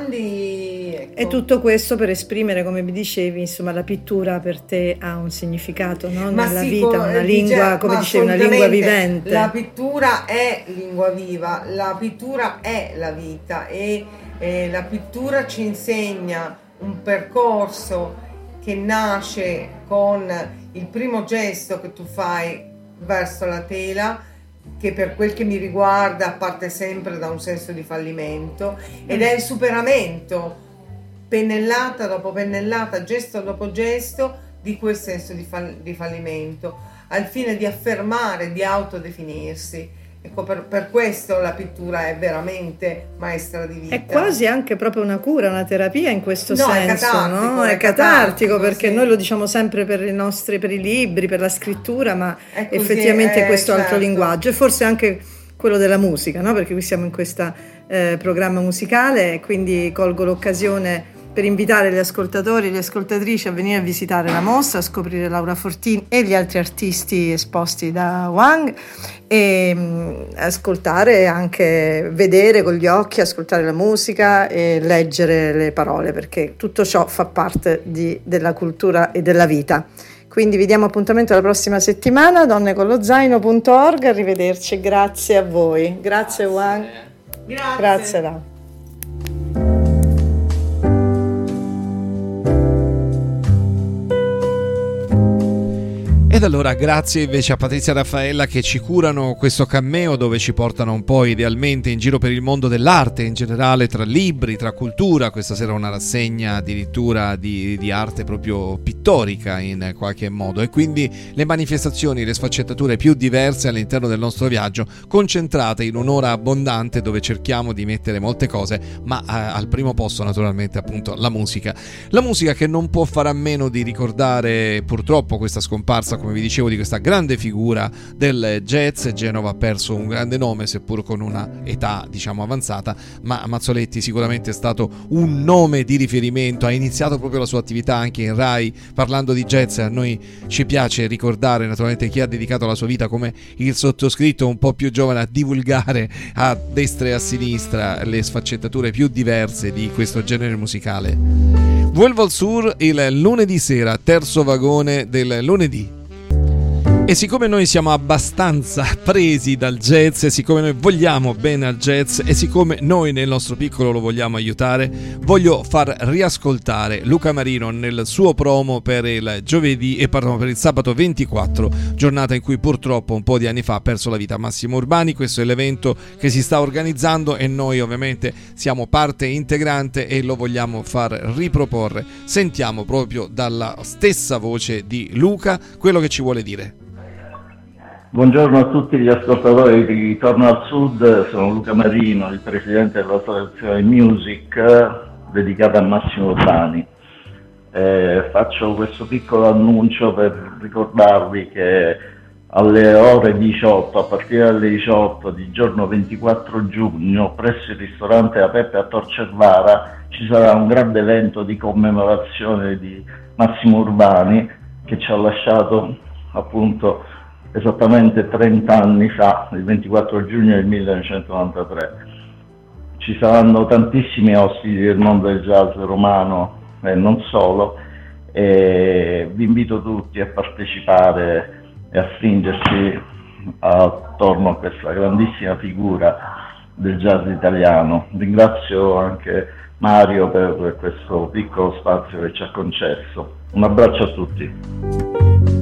grandi. Ecco. E tutto questo per esprimere, come mi dicevi, insomma, la pittura per te ha un significato, no? Ma Nella sì, vita, co- una dice- lingua, come ma dicevi, una lingua vivente. La pittura è lingua viva, la pittura è la vita e eh, la pittura ci insegna un percorso che nasce con il primo gesto che tu fai verso la tela, che per quel che mi riguarda parte sempre da un senso di fallimento, ed è il superamento, pennellata dopo pennellata, gesto dopo gesto, di quel senso di, fall- di fallimento, al fine di affermare, di autodefinirsi. Ecco, per, per questo la pittura è veramente maestra di vita. È quasi anche proprio una cura, una terapia in questo no, senso, è catartico, no? È, è catartico, catartico, perché sì. Noi lo diciamo sempre per i nostri, per i libri, per la scrittura, ma È così, effettivamente eh, questo certo. altro linguaggio, e forse anche quello della musica, no? Perché qui siamo in questo eh, programma musicale, quindi colgo l'occasione per invitare gli ascoltatori e le ascoltatrici a venire a visitare la mostra, a scoprire Laura Fortini e gli altri artisti esposti da Wang e mh, ascoltare, anche vedere con gli occhi, ascoltare la musica e leggere le parole, perché tutto ciò fa parte di, della cultura e della vita. Quindi vi diamo appuntamento alla prossima settimana, donne con lo zaino punto org, arrivederci, grazie a voi. Grazie Wang. Grazie. Grazie Laura. Ed allora grazie invece a Patrizia e Raffaella che ci curano questo cameo, dove ci portano un po' idealmente in giro per il mondo dell'arte in generale, tra libri, tra cultura. Questa sera una rassegna addirittura di, di arte proprio pittorica in qualche modo, e quindi le manifestazioni, le sfaccettature più diverse all'interno del nostro viaggio, concentrate in un'ora abbondante dove cerchiamo di mettere molte cose, ma eh, al primo posto naturalmente appunto la musica. La musica che non può fare a meno di ricordare purtroppo questa scomparsa, come vi dicevo, di questa grande figura del jazz. Genova ha perso un grande nome, seppur con una età diciamo avanzata, ma Mazzoletti sicuramente è stato un nome di riferimento. Ha iniziato proprio la sua attività anche in Rai parlando di jazz. A noi ci piace ricordare naturalmente chi ha dedicato la sua vita, come il sottoscritto, un po' più giovane, a divulgare a destra e a sinistra le sfaccettature più diverse di questo genere musicale. Vuelvo al Sur il lunedì sera, terzo vagone del lunedì. E siccome noi siamo abbastanza presi dal jazz, e siccome noi vogliamo bene al jazz, e siccome noi nel nostro piccolo lo vogliamo aiutare, voglio far riascoltare Luca Marino nel suo promo per il giovedì e pardon, per il sabato ventiquattro, giornata in cui purtroppo un po' di anni fa ha perso la vita Massimo Urbani. Questo è l'evento che si sta organizzando e noi ovviamente siamo parte integrante e lo vogliamo far riproporre. Sentiamo proprio dalla stessa voce di Luca quello che ci vuole dire. Buongiorno a tutti gli ascoltatori di Ritorno al Sud, sono Luca Marino, il presidente dell'associazione Music dedicata a Massimo Urbani. Eh, faccio questo piccolo annuncio per ricordarvi che alle ore diciotto, a partire dalle diciotto di giorno ventiquattro giugno, presso il ristorante A Peppe a Tor Cervara ci sarà un grande evento di commemorazione di Massimo Urbani, che ci ha lasciato appunto esattamente trenta anni fa, il ventiquattro giugno del millenovecentonovantatré. Ci saranno tantissimi ospiti del mondo del jazz romano e non solo, e vi invito tutti a partecipare e a stringerci attorno a questa grandissima figura del jazz italiano. Ringrazio anche Mario per questo piccolo spazio che ci ha concesso. Un abbraccio a tutti.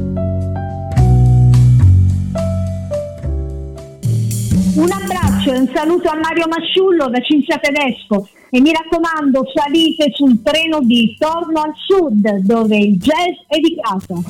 Un abbraccio e un saluto a Mario Masciullo da Cinzia Tedesco e mi raccomando, salite sul treno di Torno al Sud, dove il jazz è di casa.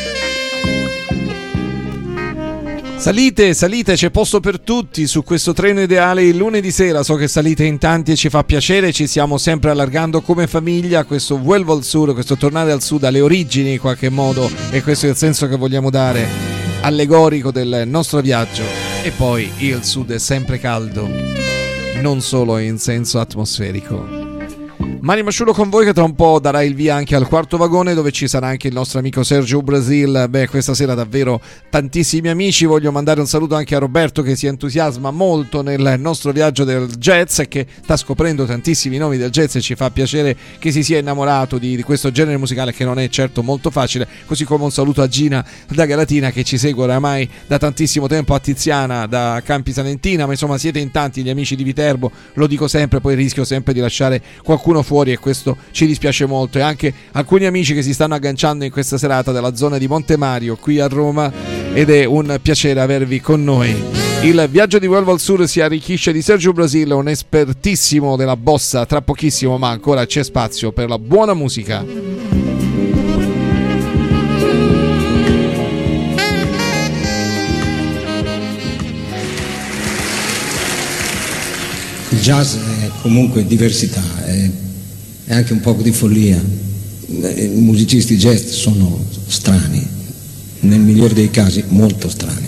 Salite, salite, c'è posto per tutti su questo treno ideale il lunedì sera. So che salite in tanti e ci fa piacere, ci stiamo sempre allargando come famiglia. Questo Vuelvo al Sud, questo tornare al Sud, alle origini in qualche modo, e questo è il senso che vogliamo dare, allegorico del nostro viaggio. E poi il Sud è sempre caldo, non solo in senso atmosferico. Mario Masciullo con voi, che tra un po' darà il via anche al quarto vagone, dove ci sarà anche il nostro amico Sergio Brasil. Beh, questa sera davvero tantissimi amici. Voglio mandare un saluto anche a Roberto, che si entusiasma molto nel nostro viaggio del jazz e che sta scoprendo tantissimi nomi del jazz, e ci fa piacere che si sia innamorato di, di questo genere musicale, che non è certo molto facile. Così come un saluto a Gina da Galatina, che ci segue oramai da tantissimo tempo, a Tiziana da Campi Salentina. Ma insomma siete in tanti gli amici di Viterbo, lo dico sempre, poi rischio sempre di lasciare qualcuno fuori e questo ci dispiace molto. E anche alcuni amici che si stanno agganciando in questa serata dalla zona di Montemario qui a Roma, ed è un piacere avervi con noi. Il viaggio di Vuelvo al Sud si arricchisce di Sergio Brasil, un espertissimo della bossa, tra pochissimo, ma ancora c'è spazio per la buona musica. Il jazz è comunque diversità, è e anche un po' di follia. I musicisti jazz sono strani, nel migliore dei casi molto strani.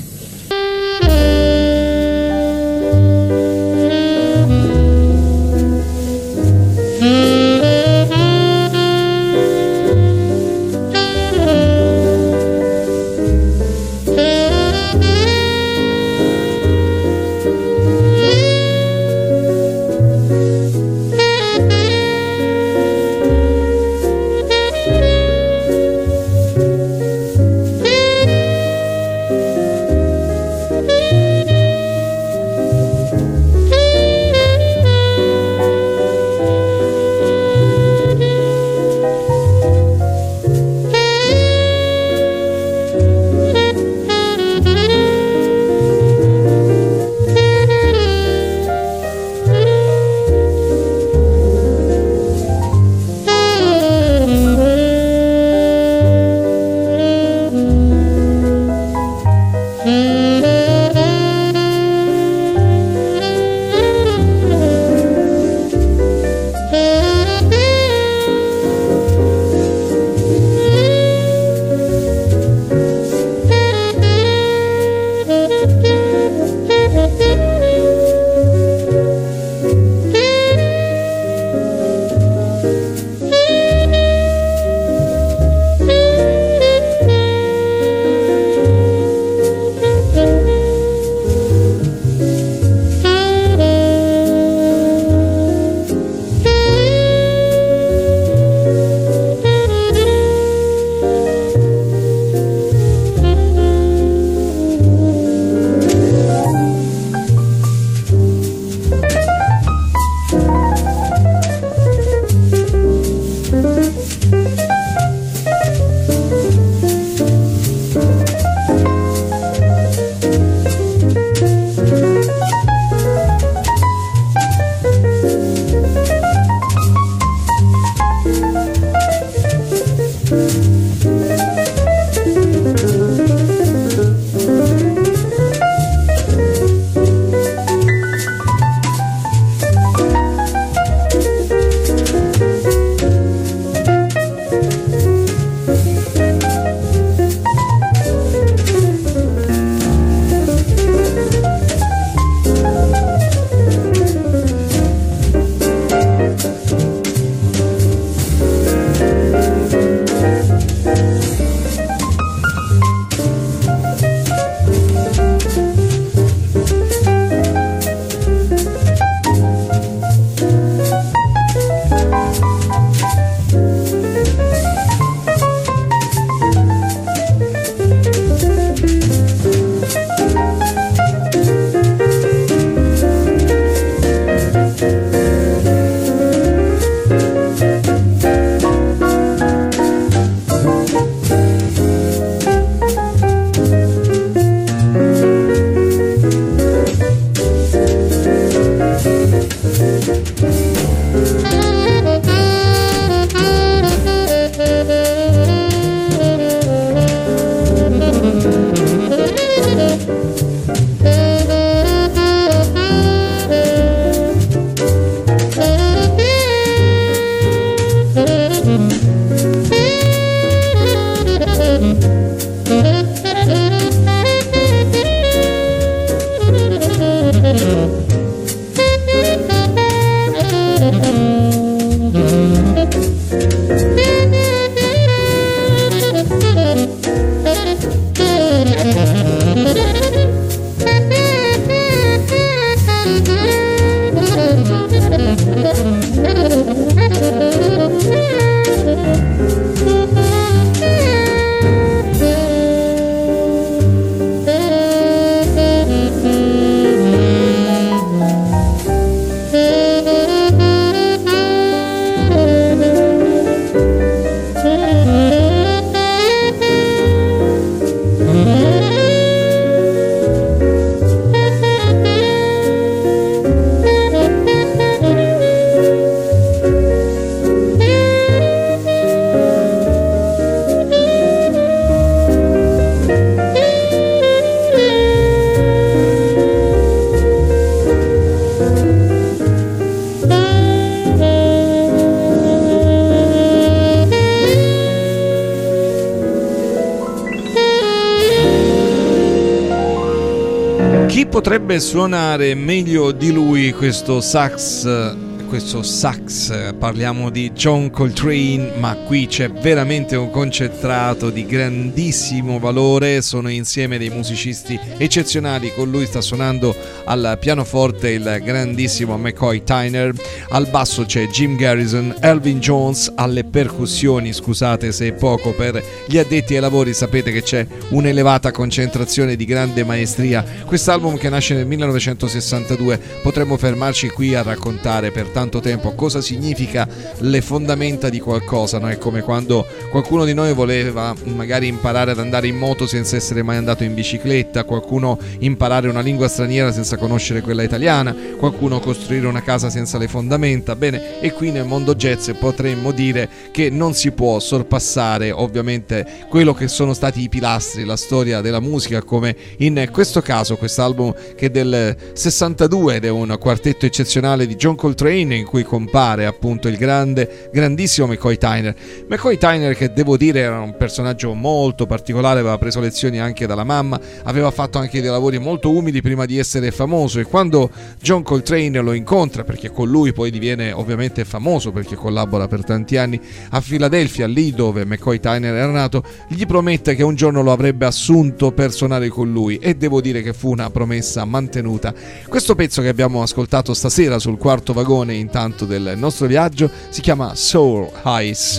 Chi potrebbe suonare meglio di lui questo sax? Questo sax, parliamo di John Coltrane, ma qui c'è veramente un concentrato di grandissimo valore. Sono insieme dei musicisti eccezionali, con lui sta suonando al pianoforte il grandissimo McCoy Tyner, al basso c'è Jim Garrison, Elvin Jones alle percussioni. Scusate se è poco per gli addetti ai lavori, sapete che c'è un'elevata concentrazione di grande maestria. Quest'album che nasce nel millenovecentosessantadue, potremmo fermarci qui a raccontare per tanto tempo cosa significa le fondamenta di qualcosa, no? È come quando qualcuno di noi voleva magari imparare ad andare in moto senza essere mai andato in bicicletta, qualcuno imparare una lingua straniera senza conoscere quella italiana, qualcuno costruire una casa senza le fondamenta. Bene, e qui nel mondo jazz potremmo dire che non si può sorpassare ovviamente quello che sono stati i pilastri, la storia della musica, come in questo caso quest'album che è del sessantadue ed è un quartetto eccezionale di John Coltrane, in cui compare appunto il grande, grandissimo McCoy Tyner. McCoy Tyner, che devo dire era un personaggio molto particolare, aveva preso lezioni anche dalla mamma, aveva fatto anche dei lavori molto umili prima di essere famoso, e quando John Coltrane lo incontra, perché con lui poi diviene ovviamente famoso perché collabora per tanti anni a Filadelfia, lì dove McCoy Tyner era nato, gli promette che un giorno lo avrebbe assunto per suonare con lui, e devo dire che fu una promessa mantenuta. Questo pezzo che abbiamo ascoltato stasera sul quarto vagone intanto del nostro viaggio si chiama Soul Eyes.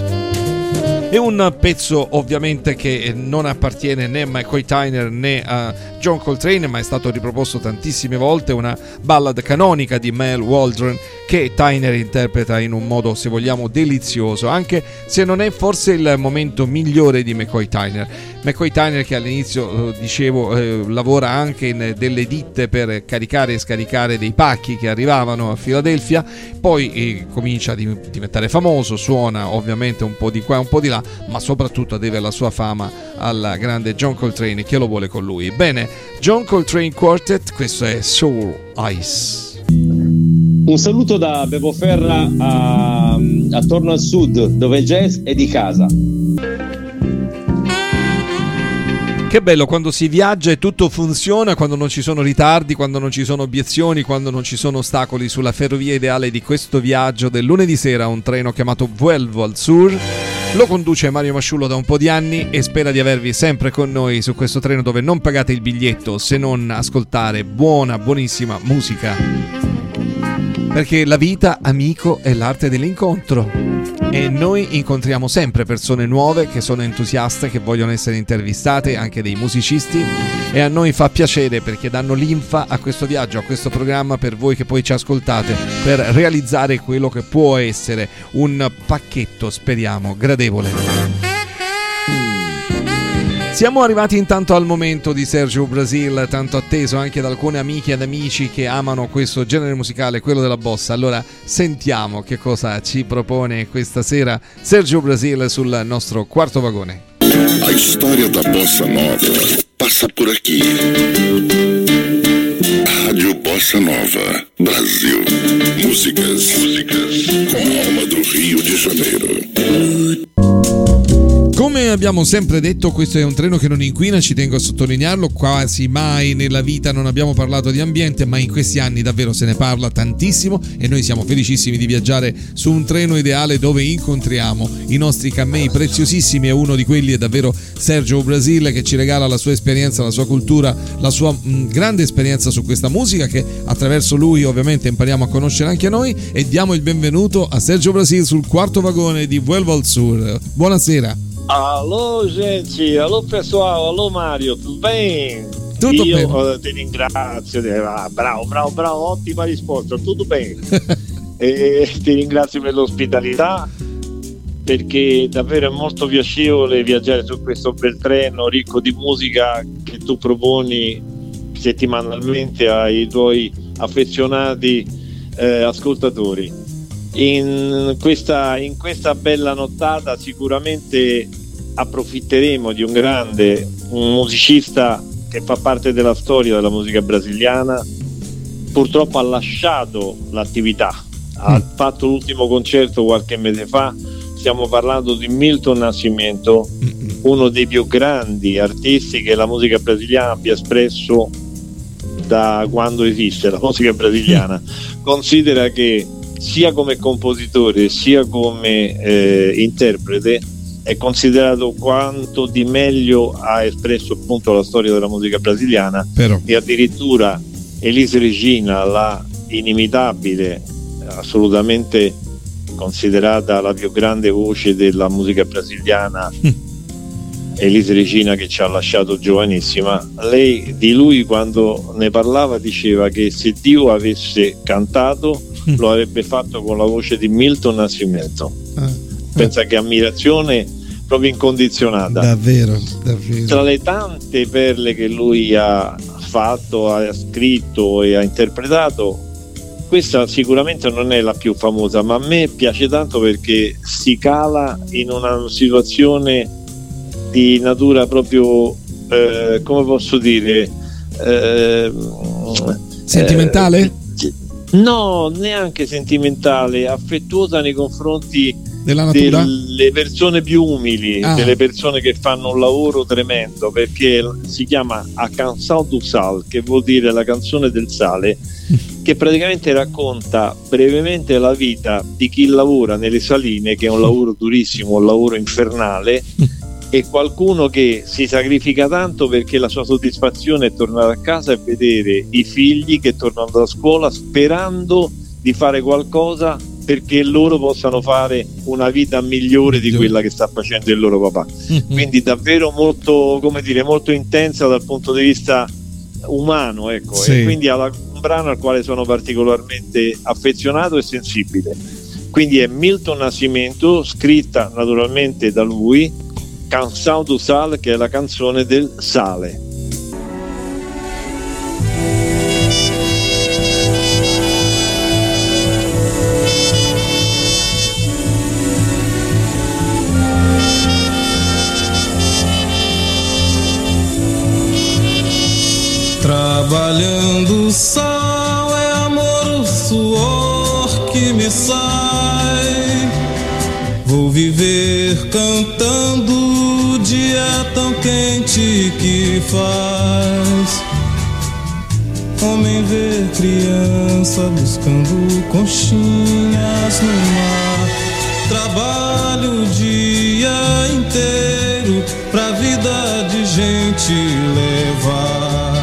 È un pezzo ovviamente che non appartiene né a McCoy Tyner né a John Coltrane, ma è stato riproposto tantissime volte, una ballad canonica di Mal Waldron che Tyner interpreta in un modo, se vogliamo, delizioso, anche se non è forse il momento migliore di McCoy Tyner. McCoy Tyner, che all'inizio, eh, dicevo, eh, lavora anche in delle ditte per caricare e scaricare dei pacchi che arrivavano a Filadelfia, poi eh, comincia a diventare famoso, suona ovviamente un po' di qua e un po' di là, ma soprattutto deve la sua fama al grande John Coltrane che lo vuole con lui. Bene, John Coltrane Quartet, questo è Soul Eyes. Un saluto da Bevo Ferra a, a Torno al Sud, dove il jazz è di casa. Che bello quando si viaggia e tutto funziona, quando non ci sono ritardi, quando non ci sono obiezioni, quando non ci sono ostacoli sulla ferrovia ideale di questo viaggio del lunedì sera, un treno chiamato Vuelvo al Sur. Lo conduce Mario Masciullo da un po' di anni e spera di avervi sempre con noi su questo treno dove non pagate il biglietto se non ascoltare buona, buonissima musica. Perché la vita, amico, è l'arte dell'incontro, e noi incontriamo sempre persone nuove che sono entusiaste, che vogliono essere intervistate, anche dei musicisti, e a noi fa piacere perché danno linfa a questo viaggio, a questo programma, per voi che poi ci ascoltate, per realizzare quello che può essere un pacchetto, speriamo, gradevole. Siamo arrivati intanto al momento di Sergio Brasil, tanto atteso anche da alcune amiche ed amici che amano questo genere musicale, quello della bossa. Allora sentiamo che cosa ci propone questa sera Sergio Brasil sul nostro quarto vagone. A história da bossa nova passa por aqui. Rádio Bossa Nova, Brasil. Músicas, músicas com a alma do Rio de Janeiro. Come abbiamo sempre detto, questo è un treno che non inquina, ci tengo a sottolinearlo, quasi mai nella vita non abbiamo parlato di ambiente, ma in questi anni davvero se ne parla tantissimo e noi siamo felicissimi di viaggiare su un treno ideale dove incontriamo i nostri cammei preziosissimi, e uno di quelli è davvero Sergio Brasil, che ci regala la sua esperienza, la sua cultura, la sua mh, grande esperienza su questa musica, che attraverso lui ovviamente impariamo a conoscere anche noi, e diamo il benvenuto a Sergio Brasil sul quarto vagone di Vuelvo al Sur. Buonasera. Alô gente, alô pessoal, alô Mario, tudo bem? Tutto Io bene. uh, ti ringrazio, ah, bravo, bravo, bravo, ottima risposta, tutto bene. E ti ringrazio per l'ospitalità, perché davvero è molto piacevole viaggiare su questo bel treno ricco di musica che tu proponi settimanalmente ai tuoi affezionati eh, ascoltatori. In questa, in questa bella nottata sicuramente approfitteremo di un grande, un musicista che fa parte della storia della musica brasiliana. Purtroppo ha lasciato l'attività, ha fatto l'ultimo concerto qualche mese fa. Stiamo parlando di Milton Nascimento, uno dei più grandi artisti che la musica brasiliana abbia espresso da quando esiste la musica brasiliana. Considera che sia come compositore sia come eh, interprete è considerato quanto di meglio ha espresso appunto la storia della musica brasiliana. Però. E addirittura Elis Regina, la inimitabile, assolutamente considerata la più grande voce della musica brasiliana, Elis Regina, che ci ha lasciato giovanissima, lei di lui quando ne parlava diceva che se Dio avesse cantato lo avrebbe fatto con la voce di Milton Nascimento. Pensa che ammirazione proprio incondizionata. Davvero, davvero. Tra le tante perle che lui ha fatto, ha scritto e ha interpretato, questa sicuramente non è la più famosa, ma a me piace tanto perché si cala in una situazione di natura proprio eh, come posso dire eh, sentimentale? Eh, no, neanche sentimentale, affettuosa nei confronti della natura? Delle persone più umili, ah. delle persone che fanno un lavoro tremendo, perché si chiama A Canção do Sal, che vuol dire la canzone del sale, che praticamente racconta brevemente la vita di chi lavora nelle saline, che è un lavoro durissimo, un lavoro infernale, e qualcuno che si sacrifica tanto perché la sua soddisfazione è tornare a casa e vedere i figli che tornano da scuola sperando di fare qualcosa perché loro possano fare una vita migliore di quella che sta facendo il loro papà. Quindi davvero molto, come dire, molto intensa dal punto di vista umano, ecco. Sì. E quindi è un brano al quale sono particolarmente affezionato e sensibile. Quindi è Milton Nascimento, scritta naturalmente da lui, Canção do Sal, che è la canzone del sale. Trabalhando o sal é amor, o suor que me sai. Vou viver cantando o dia tão quente que faz. Homem vê criança buscando conchinhas no mar. Trabalho o dia inteiro pra vida de gente levar.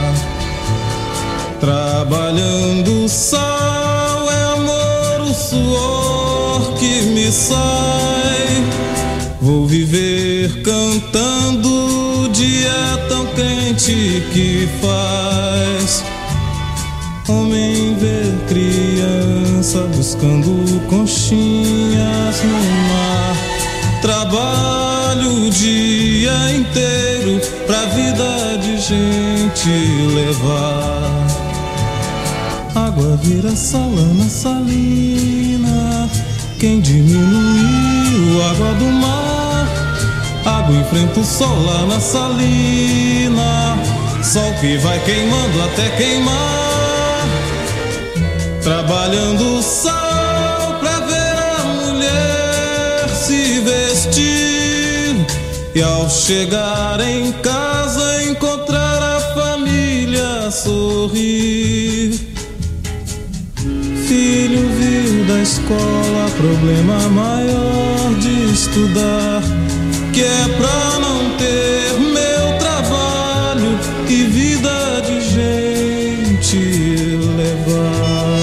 Trabalhando o sal é amor, o suor que me sai. Vou viver cantando o dia tão quente que faz. Homem vê criança buscando conchinhas no mar. Trabalho o dia inteiro pra vida de gente levar. Água vira salana salina. Quem diminuiu a água do mar? Água enfrenta o sol lá na salina. Sol que vai queimando até queimar. Trabalhando o sal pra ver a mulher se vestir. E ao chegar em casa encontrar a família sorrir. Filho viu da escola problema maior de estudar, que é pra não ter meu trabalho e vida de gente levar.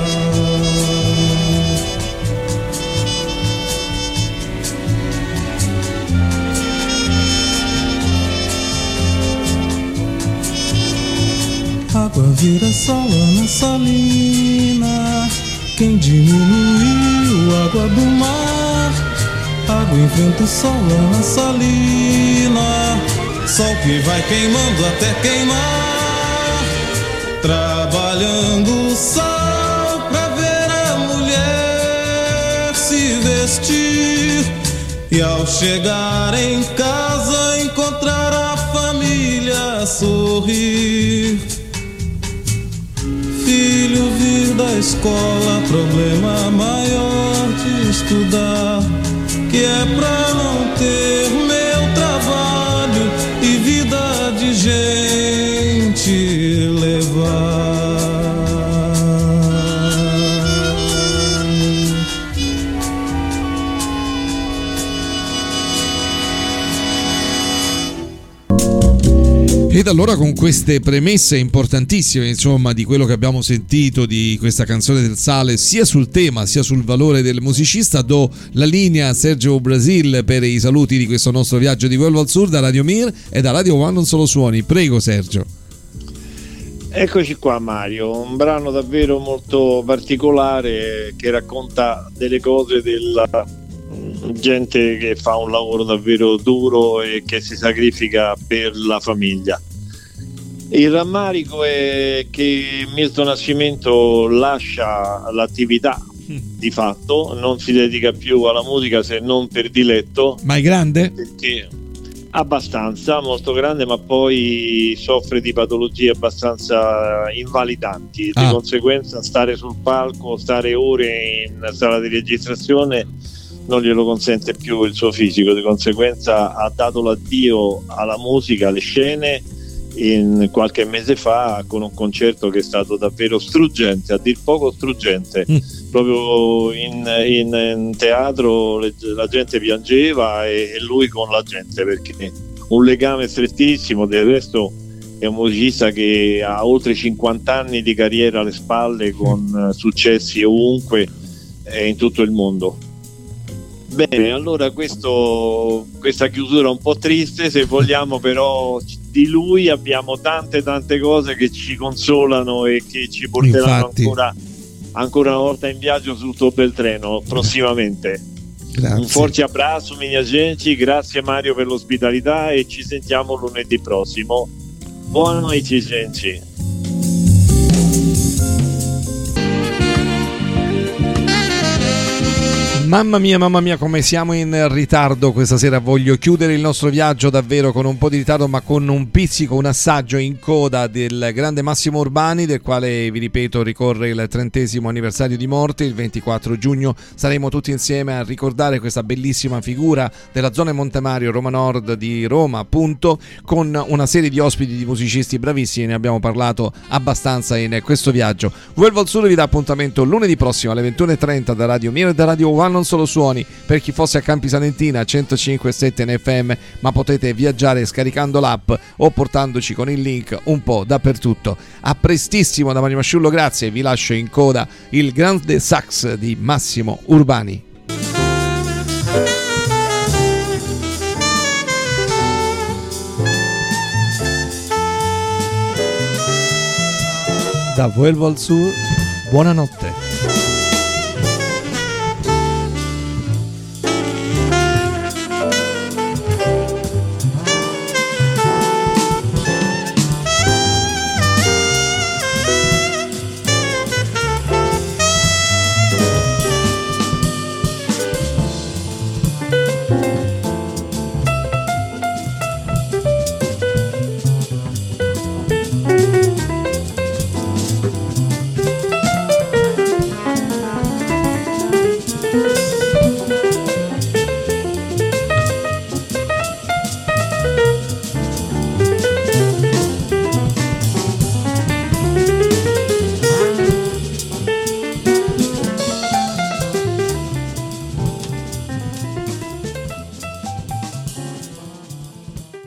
Água vira salana salina. Quem diminuiu a água do mar? Água enfrenta o sol lá na salina. Sol que vai queimando até queimar. Trabalhando o sal pra ver a mulher se vestir. E ao chegar em casa encontrar a família sorrir. Filho vir da escola, problema maior de estudar, que é pra não ter meu trabalho e vida de gente levar. Ed allora, con queste premesse importantissime, insomma, di quello che abbiamo sentito di questa canzone del Sale, sia sul tema sia sul valore del musicista, do la linea a Sergio Brasil per i saluti di questo nostro viaggio di Vuelvo al Sud da Radio Mir e da Radio One Non Solo Suoni. Prego Sergio. Eccoci qua Mario, un brano davvero molto particolare che racconta delle cose della gente che fa un lavoro davvero duro e che si sacrifica per la famiglia. Il rammarico è che Milton Nascimento lascia l'attività di fatto, non si dedica più alla musica se non per diletto. Ma è grande? Perché abbastanza, molto grande, ma poi soffre di patologie abbastanza invalidanti. Di ah. conseguenza stare sul palco, stare ore in sala di registrazione non glielo consente più il suo fisico, di conseguenza ha dato l'addio alla musica, alle scene in qualche mese fa con un concerto che è stato davvero struggente, a dir poco struggente. Mm. Proprio in, in, in teatro le, la gente piangeva e, e lui con la gente, perché un legame strettissimo. Del resto è un musicista che ha oltre cinquanta anni di carriera alle spalle, con successi ovunque e in tutto il mondo. Bene, allora questo, questa chiusura un po' triste, se vogliamo, però di lui abbiamo tante tante cose che ci consolano e che ci porteranno ancora, ancora una volta in viaggio sul tuo bel treno prossimamente. Grazie. Un forte abbraccio mia gente, grazie Mario per l'ospitalità e ci sentiamo lunedì prossimo. Buona notte gente. Mamma mia, mamma mia, come siamo in ritardo questa sera. Voglio chiudere il nostro viaggio davvero con un po' di ritardo, ma con un pizzico, un assaggio in coda del grande Massimo Urbani, del quale, vi ripeto, ricorre il trentesimo anniversario di morte. Il ventiquattro giugno saremo tutti insieme a ricordare questa bellissima figura della zona Montemario, Roma Nord di Roma, appunto, con una serie di ospiti, di musicisti bravissimi. Ne abbiamo parlato abbastanza in questo viaggio. Vuelvo al Sud vi dà appuntamento lunedì prossimo alle ventuno e trenta da Radio Mir e da Radio One Non Solo Suoni, per chi fosse a Campi Salentina centocinque virgola sette in F M, ma potete viaggiare scaricando l'app o portandoci con il link un po' dappertutto. A prestissimo da Mario Masciullo, grazie, vi lascio in coda il grande sax di Massimo Urbani. Da Vuelvo al Sud, buonanotte.